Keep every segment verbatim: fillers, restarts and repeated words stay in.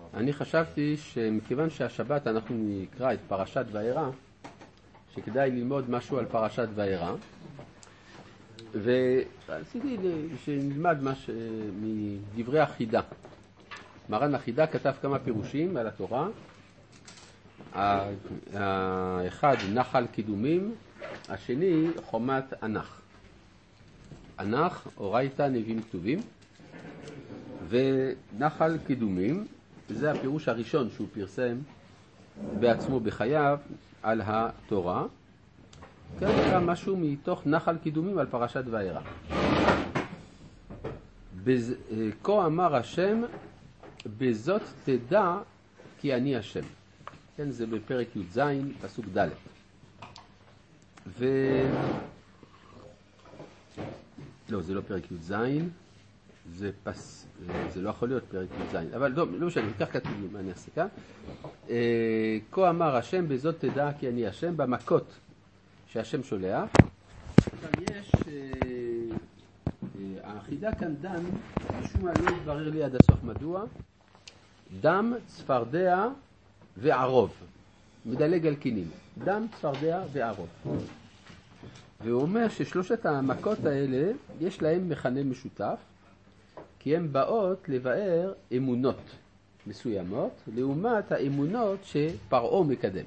אני חשבתי שמכיוון שהשבת אנחנו נקרא את פרשת וארא, שכדאי ללמוד משהו על פרשת וארא, ורציתי שנלמד מש... מדברי החידה. מרן החידה כתב כמה פירושים על התורה. האחד נחל קידומים, השני חומת ענך. ענך, אורייתא, נביאים כתובים, ונחל קידומים, זה הפירוש הראשון שהוא פרסם בעצמו בחייו על התורה. כאן נקרא משהו מתוך נחל קידומים על פרשת וארא. בז... כה אמר השם, בזאת תדע כי אני השם. כן, זה בפרק י"ז, פסוק ד'. ו... לא, זה לא פרק י"ז, זה פס... זה לא יכול להיות פרק י"ז, אבל לא, לא משנה, כך כתוב לי, מה אני אעשה כאן. כה אמר השם, בזאת תדע כי אני השם, במכות שהשם שולח. כאן יש, האחידה כאן דם, משום מה לא יתברר לי עד הסוף מדוע, דם, צפרדע וערוב. מדלג על קינים. דם, צפרדע וערוב. והוא אומר ששלושת המכות האלה יש להם מכנה משותף, כי הן באות לבאר אמונות מסוימות, לעומת האמונות שפרעה מקדם.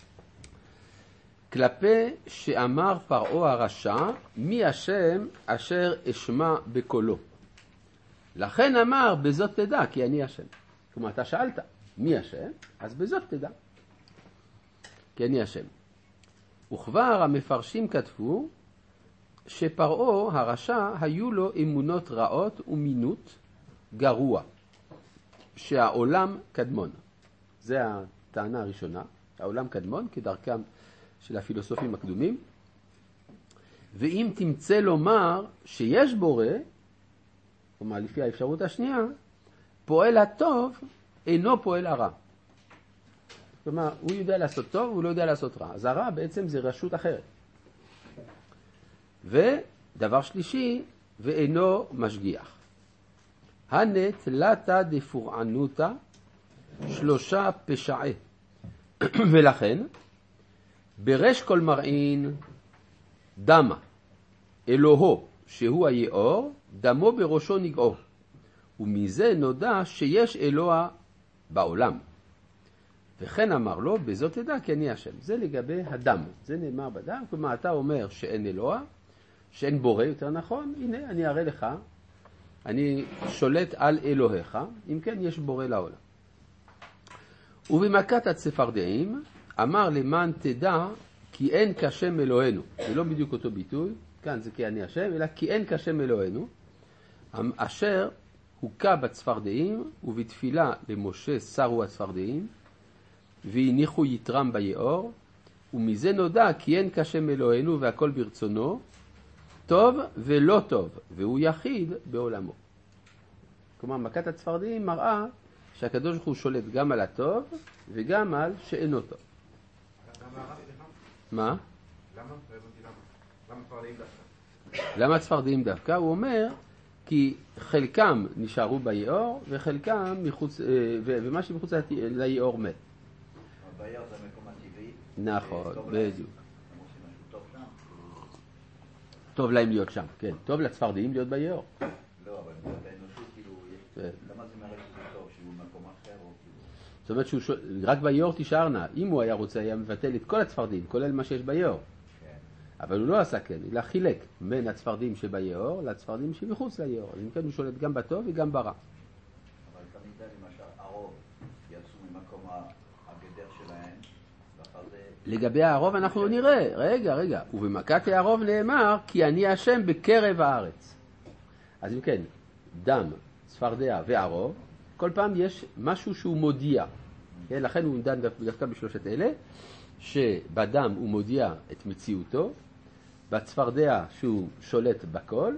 כלפי שאמר פרעה הרשע, מי השם אשר אשמע בקולו. לכן אמר, בזאת תדע, כי אני השם. כלומר, אתה שאלת, מי השם? אז בזאת תדע, כי אני השם. וכבר המפרשים כתבו, שפרעה הרשע היו לו אמונות רעות ומינות גרוע, שהעולם קדמון. זה הטענה הראשונה, העולם קדמון כדרכם של הפילוסופים הקדומים. ואם תמצא לומר שיש בורא, כלומר לפי האפשרות השנייה, פועל הטוב אינו פועל הרע. כלומר, הוא יודע לעשות טוב, הוא לא יודע לעשות רע. אז הרע בעצם זה רשות אחרת. ודבר שלישי, ואינו משגיח. הנטלתא דפורענותא שלושה פשעי. ולכן, ברש כל מרעין דמה, אלוהו שהוא היאור, דמו בראשו נגעו. ומזה נודע שיש אלוה בעולם. וכן אמר לו, בזאת תדע כי אני השם. זה לגבי הדם, זה נאמר בדם. כלומר, אתה אומר שאין אלוה, שאין בורא, יותר נכון. הנה, אני אראה לך, אני שולט על אלוהיך, אם כן יש בורא לעולם. ובמכת הצפרדעים, אמר למען תדע כי אין כשם אלוהינו. זה לא בדיוק אותו ביטוי, כאן זה כי אני השם, אלא כי אין כשם אלוהינו, אשר הוקע בצפרדעים, ובתפילה למשה שרו הצפרדעים, והניחו יתרם ביאור, ומזה נודע כי אין כשם אלוהינו והכל ברצונו, טוב ולא טוב, והוא יחיד בעולמו. כלומר, מכת הצפרדעים מראה שהקדוש ברוך הוא שולט גם על הטוב וגם על שאינו טוב. מה? למה? למה צפרדעים דווקא? למה צפרדעים דווקא? הוא אומר כי חלקם נשארו ביאור וחלקם מחוץ, ומה שמחוץ ליאור מת. ביאור זה המקום הטבעי. נכון, בדיוק. טוב להם להיות שם, כן. טוב לצפרדעים להיות ביאור. לא, אבל מבחינת האנושות, כאילו, למה זה מראה שזה טוב, שהוא במקום אחר או כאילו? זאת אומרת שרק ביאור תישארנה. אם הוא היה רוצה, היה מבטל את כל הצפרדעים, כולל מה שיש ביאור. אבל הוא לא עשה כן, אלא חילק בין הצפרדים שביאור לצפרדים שמחוץ ליאור. אז אם כן הוא שולט גם בטוב וגם ברע. אבל תמיד זה למשל, הרוב יצאו ממקום הגדר שלהם, ואחר זה... לגבי הרוב אנחנו נראה, רגע, רגע. ובמכת הרוב נאמר, כי אני השם בקרב הארץ. אז אם כן, דם, צפרדע והרוב, כל פעם יש משהו שהוא מודיע. כן, לכן הוא דן דווקא בשלושת אלה, שבדם הוא מודיע את מציאותו, בצפרדע שהוא שולט בכל,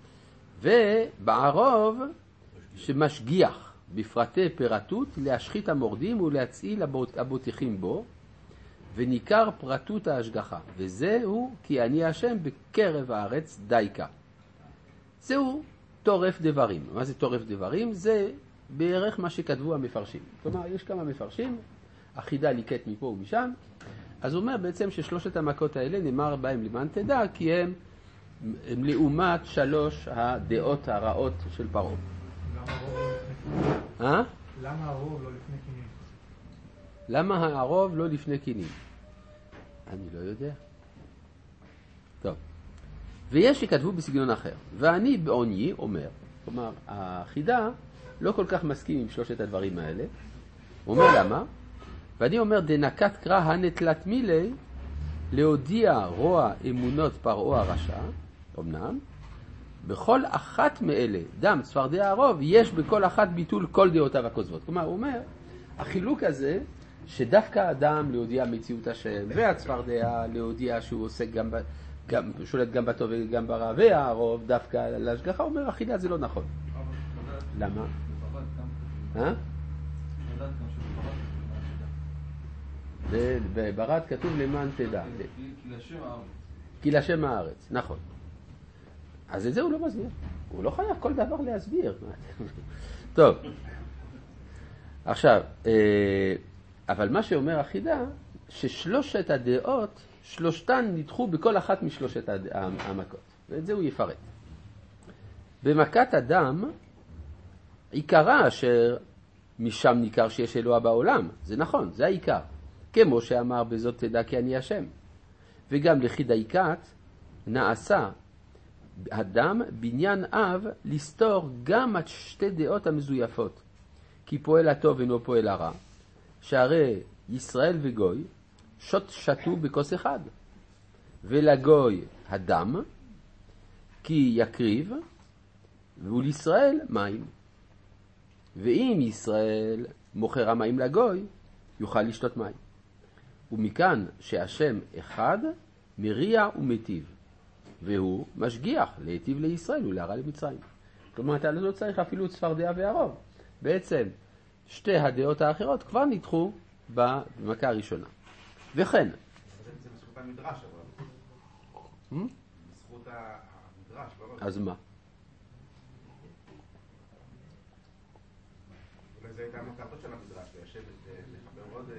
ובערוב שמשגיח בפרטי פרטות להשחית המורדים ולהצעיל הבוטחים בו, וניכר פרטות ההשגחה. וזהו כי אני השם בקרב הארץ דייקה. זהו תורף דברים. מה זה תורף דברים? זה בערך מה שכתבו המפרשים. כלומר, יש כמה מפרשים, החידה ליקט מפה ומשם, אז הוא אומר בעצם ששלושת המכות האלה נאמר בהם למען תדע, כי הם, הם לעומת שלוש הדעות הרעות של פרעה. למה הרוב לא לפני קינים? אה? למה הרוב לא לפני קינים? למה הרוב לא לפני קינים? אני לא יודע. טוב. ויש שכתבו בסגנון אחר. ואני בעוני אומר, כלומר, החידה לא כל כך מסכים עם שלושת הדברים האלה. הוא אומר למה? ואני אומר, דנקת קרא הנטלת מילי, להודיע רוע אמונות פרעה הרשע, אמנם, בכל אחת מאלה, דם, צפרדע הרוב, יש בכל אחת ביטול כל דעותיו הכוזבות. כלומר, הוא אומר, החילוק הזה, שדווקא האדם להודיע מציאות השם, והצפרדע להודיע שהוא עושה גם, גם, שולט גם בטוב וגם ברע, והרוב דווקא להשגחה, הוא אומר, החידה זה לא נכון. למה? אה? בברד כתוב למען תדע. כי לשם הארץ, נכון. אז את זה הוא לא מסביר. הוא לא חייב כל דבר להסביר. טוב. עכשיו, אבל מה שאומר החידה, ששלושת הדעות, שלושתן נדחו בכל אחת משלושת המכות. ואת זה הוא יפרט. במכת הדם, עיקרה אשר משם ניכר שיש אלוה בעולם. זה נכון, זה העיקר. כמו שאמר בזאת תדע כי אני השם. וגם לחידייקת נעשה הדם בניין אב לסתור גם את שתי דעות המזויפות. כי פועל הטוב אינו פועל הרע. שהרי ישראל וגוי שוט שתו בכוס אחד. ולגוי הדם כי יקריב ולישראל מים. ואם ישראל מוכר המים לגוי יוכל לשתות מים. ומכאן שהשם אחד מריע ומטיב, והוא משגיח להיטיב לישראל ולהרע למצרים. כלומר, אתה לא צריך אפילו צפרדע והרוב. בעצם שתי הדעות האחרות כבר נדחו במכה הראשונה. וכן. זה בזכות המדרש, אבל. בזכות המדרש, לא? אז מה? אולי זה הייתה מטרתו של המדרש, לשבת, לחבר עוד...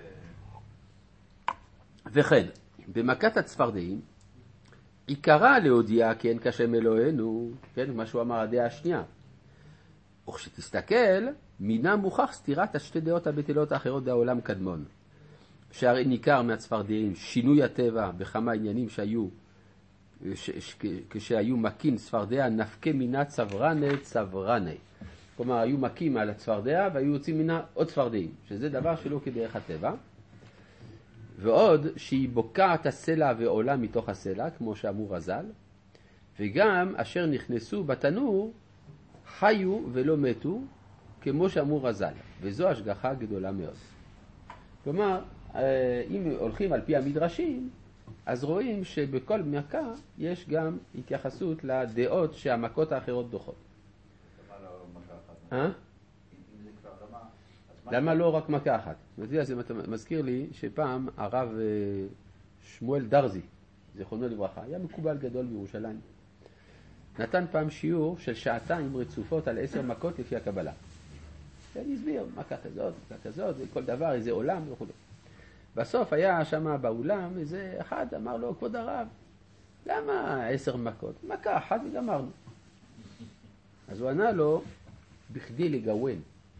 וכן, במכת הצפרדעים, עיקרה להודיע כי אין כשם אלוהינו, כן, מה שהוא אמר, הדעה השנייה. וכשתסתכל, מינה מוכח סתירת השתי דעות הבטלות האחרות בעולם קדמון. שהרי ניכר מהצפרדעים שינוי הטבע בכמה עניינים שהיו, ש, ש, כשהיו מקים צפרדע נפקה מינה צברנה צברנה. כלומר, היו מקים על הצפרדע והיו יוצאים מינה עוד צפרדעים, שזה דבר שלא כדרך הטבע. ועוד שהיא בוקעת הסלע ועולה מתוך הסלע, כמו שאמרו רז"ל, וגם אשר נכנסו בתנור חיו ולא מתו, כמו שאמרו רז"ל, וזו השגחה גדולה מאוד. כלומר, אם הולכים על פי המדרשים, אז רואים שבכל מכה יש גם התייחסות לדעות שהמכות האחרות דוחות. למה לא מכה אחת? אה? אם זה כבר למה... למה לא רק מכה אחת? זה מזכיר לי שפעם הרב שמואל דרזי, זכרונו לברכה, היה מקובל גדול בירושלים. נתן פעם שיעור של שעתיים רצופות על עשר מכות לפי הקבלה. ואני הסביר, מכה כזאת, מכה כזאת, כל דבר, איזה עולם וכו'. בסוף היה שם באולם איזה אחד אמר לו, כבוד הרב, למה עשר מכות? מכה אחת וגמרנו. אז הוא ענה לו, בכדי לגוון.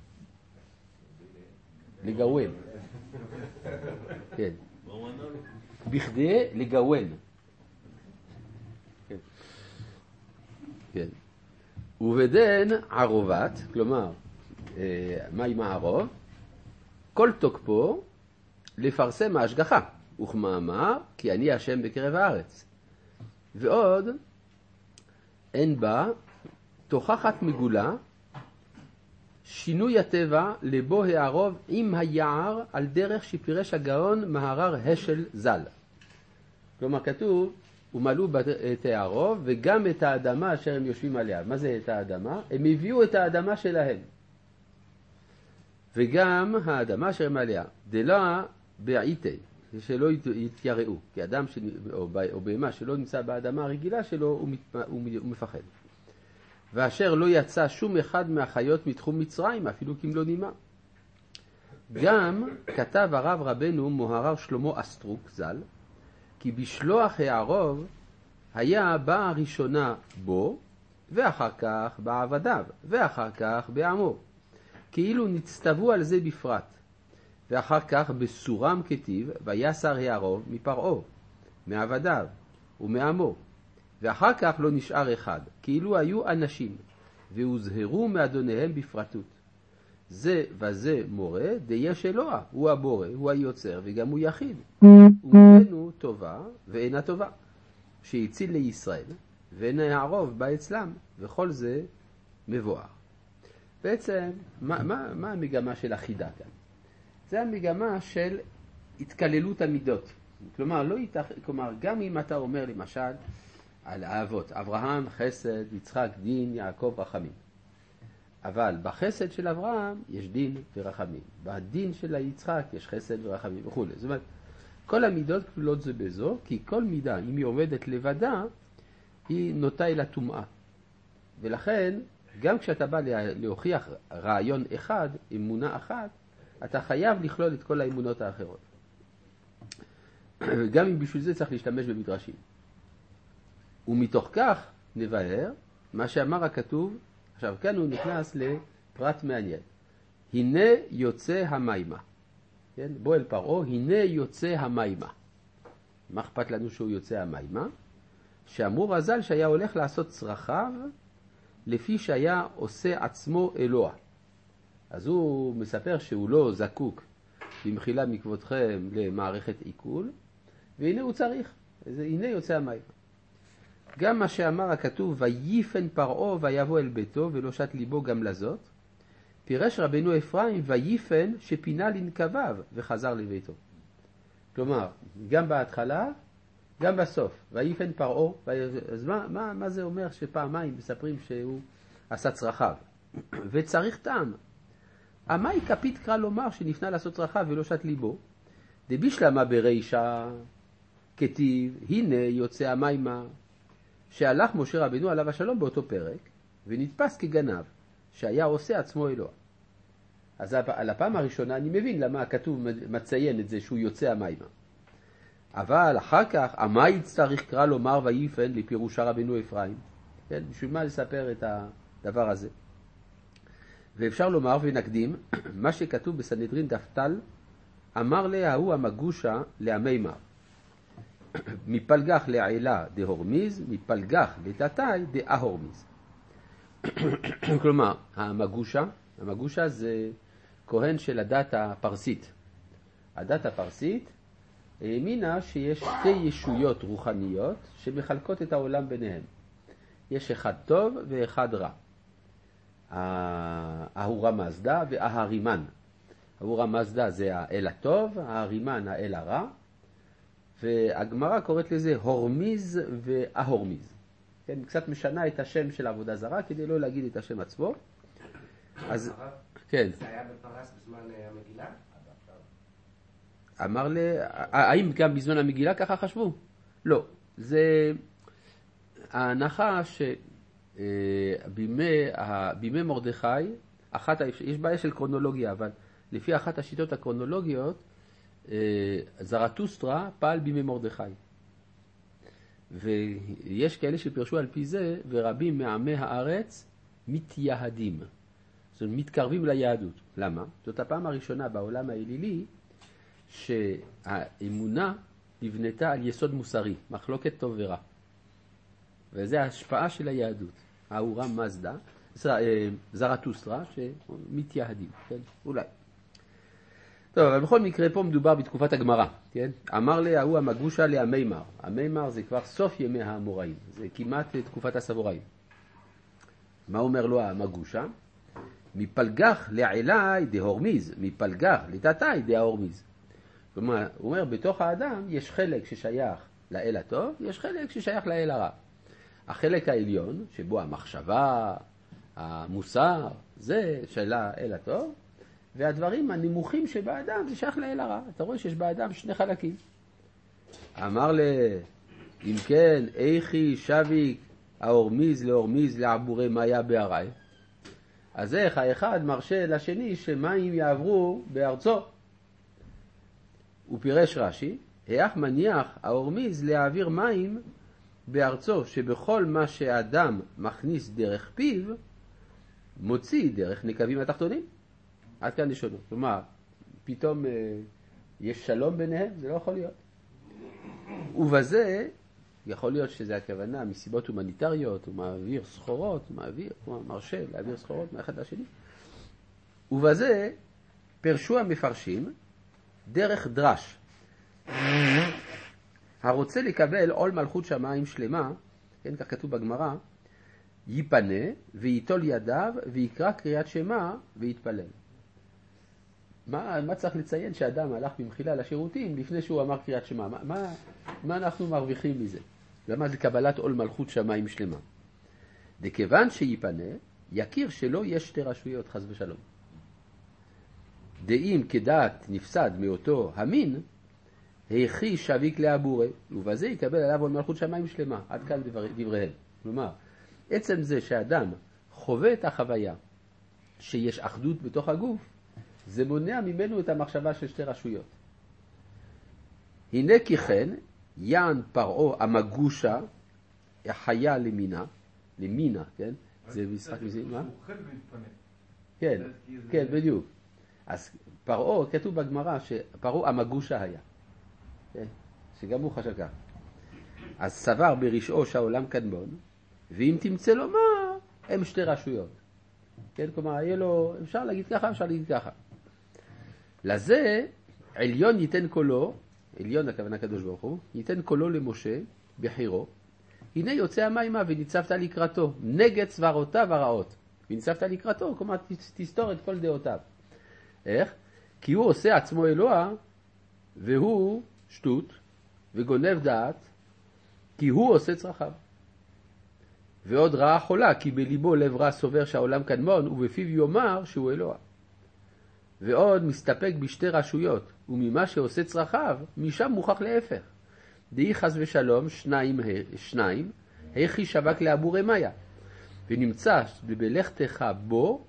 לגוון. כן. בכדי לגוון. כן. כן. ובדן ערובת, כלומר, מה עם הערוב? כל תוקפו לפרסם ההשגחה, וכמאמר, כי אני השם בקרב הארץ. ועוד, אין בה תוכחת מגולה, שינוי הטבע לבו הערוב עם היער על דרך שפירש הגאון מהרר השל ז"ל. כלומר כתוב, ומלאו את הערוב וגם את האדמה אשר הם יושבים עליה. מה זה את האדמה? הם הביאו את האדמה שלהם. וגם האדמה אשר הם עליה. דלה בעיתי, שלא יתייראו. כי אדם ש... או בהמה שלא נמצא באדמה הרגילה שלו, הוא, מת... הוא מפחד. ואשר לא יצא שום אחד מהחיות מתחום מצרים, אפילו כמלוא נימה. גם כתב הרב רבנו מוהר"ר שלמה אסטרוק ז"ל, כי בשלוח הערוב היה באה ראשונה בו, ואחר כך בעבדיו, ואחר כך בעמו, כאילו נצטוו על זה בפרט, ואחר כך בסורם כתיב, ויסר הערוב מפרעו, מעבדיו ומעמו, ואחר כך לא נשאר אחד, כאילו היו אנשים, והוזהרו מאדוניהם בפרטות. זה וזה מורה, דיש אלוה, הוא הבורא, הוא היוצר, וגם הוא יחיד. וממנו טובה ואינה טובה, שהציל לישראל, ונערוב בה אצלם, וכל זה מבואר. בעצם, מה, מה, מה המגמה של החידה כאן? זה המגמה של התקללות המידות. כלומר, לא יתח... כלומר, גם אם אתה אומר למשל על האבות, אברהם חסד, יצחק דין, יעקב רחמים. אבל בחסד של אברהם יש דין ורחמים. בדין של יצחק יש חסד ורחמים וכו'. זאת אומרת, כל המידות כלולות זה בזו, כי כל מידה, אם היא עומדת לבדה, היא נוטה אל הטומאה. ולכן, גם כשאתה בא להוכיח רעיון אחד, אמונה אחת, אתה חייב לכלול את כל האמונות האחרות. גם אם בשביל זה צריך להשתמש במדרשים. ומתוך כך נבהר מה שאמר הכתוב. עכשיו כאן הוא נכנס לפרט מעניין. הנה יוצא המימה. כן? בוא אל פרעה, הנה יוצא המימה. מה אכפת לנו שהוא יוצא המימה? שאמרו רז"ל שהיה הולך לעשות צרכיו לפי שהיה עושה עצמו אלוה. אז הוא מספר שהוא לא זקוק במחילה מכבודכם למערכת עיכול, והנה הוא צריך, הנה יוצא המימה. גם מה שאמר הכתוב, ויפן פרעה ויבוא אל ביתו ולא שת ליבו גם לזאת, פירש רבנו אפרים ויפן שפינה לנקביו וחזר לביתו. כלומר, גם בהתחלה, גם בסוף, ויפן פרעה, אז מה, מה, מה זה אומר שפעמיים מספרים שהוא עשה צרכיו? וצריך טעם. המאי כפית קרא לומר שנפנה לעשות צרכיו ולא שת ליבו, דבישלמה ברישה כתיב, הנה יוצא המימה, שהלך משה רבנו עליו השלום באותו פרק, ונתפס כגנב, שהיה עושה עצמו אלוה. אז על הפעם הראשונה אני מבין למה הכתוב מציין את זה שהוא יוצא המימה. אבל אחר כך, המאי צריך קרא לומר ויפן לפירושה רבנו אפרים. כן? בשביל מה לספר את הדבר הזה? ואפשר לומר ונקדים, מה שכתוב בסנהדרין דף ט"ל, אמר לה הוא המגושה להמימה. מפלגח לעילה דהורמיז, מפלגח לתתאי דאהורמיז. כלומר, המגושה, המגושה זה כהן של הדת הפרסית. הדת הפרסית האמינה שיש שתי ישויות רוחניות שמחלקות את העולם ביניהם. יש אחד טוב ואחד רע. האהורה מזדה וההרימן. האהורה מזדה זה האל הטוב, ההרימן האל הרע. והגמרא קוראת לזה הורמיז וההורמיז. כן, קצת משנה את השם של העבודה זרה כדי לא להגיד את השם עצמו. אז כן. זה היה בפרס בזמן המגילה? אמר לי, האם גם בזמן המגילה ככה חשבו? לא. זה ההנחה שבימי מרדכי, אחת, יש בעיה של קרונולוגיה, אבל לפי אחת השיטות הקרונולוגיות, זרטוסטרה פעל בימי מרדכי. ויש כאלה שפרשו על פי זה, ורבים מעמי הארץ מתייהדים. זאת אומרת, מתקרבים ליהדות. למה? זאת הפעם הראשונה בעולם האלילי, שהאמונה נבנתה על יסוד מוסרי, מחלוקת טוב ורע. וזה ההשפעה של היהדות. האהורה מזדה, זרטוסטרה, שמתייהדים. כן? אולי. טוב, אבל בכל מקרה פה מדובר בתקופת הגמרא, כן? אמר לה, הוא המגושה להמימר. המימר זה כבר סוף ימי האמוראים, זה כמעט תקופת הסבוראים. מה אומר לו המגושה? מפלגח לעילי דהורמיז, מפלגח לתתאי דהורמיז. כלומר, הוא אומר, בתוך האדם יש חלק ששייך לאל הטוב, יש חלק ששייך לאל הרע. החלק העליון, שבו המחשבה, המוסר, זה של האל הטוב, והדברים הנמוכים שבאדם זה שייך לאל הרע. אתה רואה שיש באדם שני חלקים. אמר לה, אם כן, איכי שביק האורמיז לאורמיז לעבורי מאיה בהרי. אז איך האחד מרשה לשני שמים יעברו בארצו? הוא פירש רש"י, איך מניח האורמיז להעביר מים בארצו, שבכל מה שאדם מכניס דרך פיו, מוציא דרך נקבים התחתונים. עד כאן לשונו. כלומר, פתאום אה, יש שלום ביניהם? זה לא יכול להיות. ובזה, יכול להיות שזה הכוונה מסיבות הומניטריות, הוא מעביר סחורות, הוא מעביר, הוא מרשה להעביר סחורות מאחד לשני. ובזה, פרשו המפרשים דרך דרש. הרוצה לקבל עול מלכות שמיים שלמה, כן, כך כתוב בגמרא, ייפנה ויטול ידיו ויקרא קריאת שמע ויתפלל. מה, מה צריך לציין שאדם הלך במחילה לשירותים לפני שהוא אמר קריאת שמע? מה, מה, מה אנחנו מרוויחים מזה? למה זה קבלת עול מלכות שמיים שלמה? דכיוון שיפנה, יכיר שלא יש שתי רשויות חס ושלום. דאם כדעת נפסד מאותו המין, היכי שביק לאבורי, ובזה יקבל עליו עול מלכות שמיים שלמה. עד כאן דבר, דבריהם. כלומר, עצם זה שאדם חווה את החוויה שיש אחדות בתוך הגוף, זה מונע ממנו את המחשבה של שתי רשויות. הנה כי כן, יען פרעו המגושה, החיה למינה, למינה, כן? זה משחק מזה, מה? הוא אוכל ומתפנה. כן, כן, בדיוק. אז פרעו, כתוב בגמרא שפרעו המגושה היה. כן? שגם הוא חשב כך. אז סבר ברשעו שהעולם קדמון, ואם תמצא לו מה, הם שתי רשויות. כן, כלומר, יהיה לו, אפשר להגיד ככה, אפשר להגיד ככה. לזה, עליון ייתן קולו, עליון הכוונה הקדוש ברוך הוא, ייתן קולו למשה בחירו, הנה יוצא המימה וניצבת לקראתו, נגד סברותיו הרעות. וניצבת לקראתו, כלומר, תסתור את כל דעותיו. איך? כי הוא עושה עצמו אלוה, והוא שטות, וגונב דעת, כי הוא עושה צרכיו. ועוד רעה חולה, כי בליבו לב רע סובר שהעולם קדמון, ובפיו יאמר שהוא אלוה. ועוד מסתפק בשתי רשויות, וממה שעושה צרכיו, משם מוכח להפך. דהי חס ושלום, שניים, שניים, היכי שבק לאבורי מאיה. ונמצא בלכתך בו,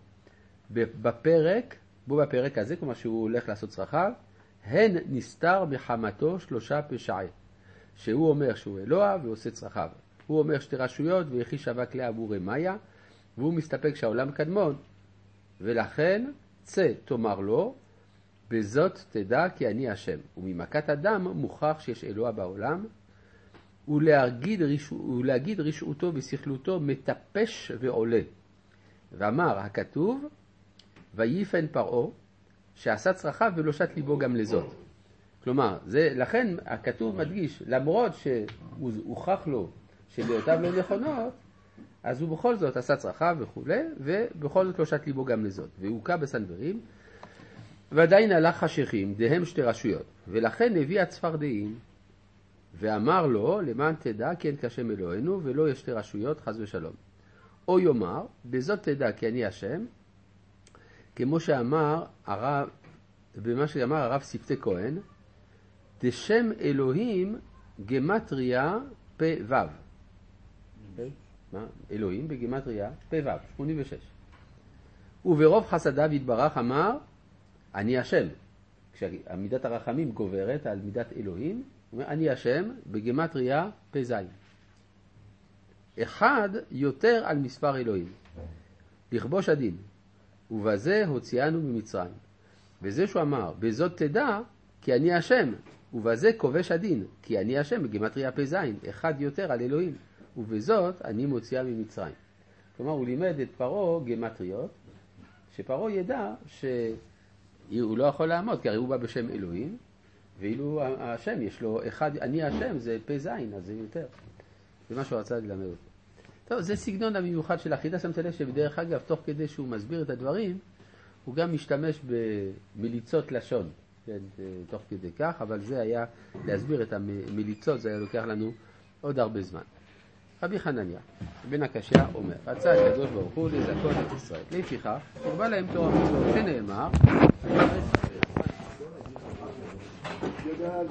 בפרק, בו בפרק הזה, כמו שהוא הולך לעשות צרכיו, הן נסתר מחמתו שלושה פשעי. שהוא אומר שהוא אלוה ועושה צרכיו. הוא אומר שתי רשויות, ויכי שבק לאבורי מאיה, והוא מסתפק שהעולם קדמון. ולכן, צא תאמר לו, בזאת תדע כי אני השם. וממכת אדם מוכח שיש אלוה בעולם, ולהגיד, רשע, ולהגיד רשעותו ושכלותו מטפש ועולה. ואמר הכתוב, ויפן פרעו, שעשה צרכיו ולא שת ליבו גם לזאת. כלומר, זה, לכן הכתוב מדגיש, למרות שהוא הוכח לו שדעותיו לא נכונות, אז הוא בכל זאת עשה צרכיו וכו', ובכל זאת לא שת ליבו גם לזאת. והוקע בסנברים, ועדיין הלך חשיכים, דהם שתי רשויות. ולכן הביא הצפרדעים, ואמר לו, למען תדע כי אין כשם אלוהינו, ולא יש שתי רשויות, חס ושלום. או יאמר, בזאת תדע כי אני השם, כמו שאמר הרב, במה שאמר הרב שפתי כהן, דשם אלוהים גמטריה פ' ו'. מה? אלוהים בגמטריה פ' ו', שמונים ושש. וברוב חסדיו יתברך אמר, אני השם. כשמידת הרחמים גוברת על מידת אלוהים, הוא אומר, אני השם בגמטריה פ' ז'. אחד יותר על מספר אלוהים. לכבוש הדין. ובזה הוציאנו ממצרים. וזה שהוא אמר, בזאת תדע כי אני השם. ובזה כובש הדין, כי אני השם בגמטריה פ' ז', אחד יותר על אלוהים. ובזאת אני מוציאה ממצרים. כלומר, הוא לימד את פרעה גמטריות, שפרעה ידע שהוא לא יכול לעמוד, כי הרי הוא בא בשם אלוהים, ואילו השם יש לו אחד, אני השם זה פ' ז', אז זה יותר. זה מה שהוא רצה ללמד אותו. טוב, זה סגנון המיוחד של החידה. שמת לב שבדרך אגב, תוך כדי שהוא מסביר את הדברים, הוא גם משתמש במליצות לשון, כן, תוך כדי כך, אבל זה היה, להסביר את המליצות, זה היה לוקח לנו עוד הרבה זמן. רבי חנניה, בן הקשיא אומר, רצה הקדוש ברוך הוא לזכות את ישראל. לפיכך, הרבה להם תורה מצוות, שנאמר,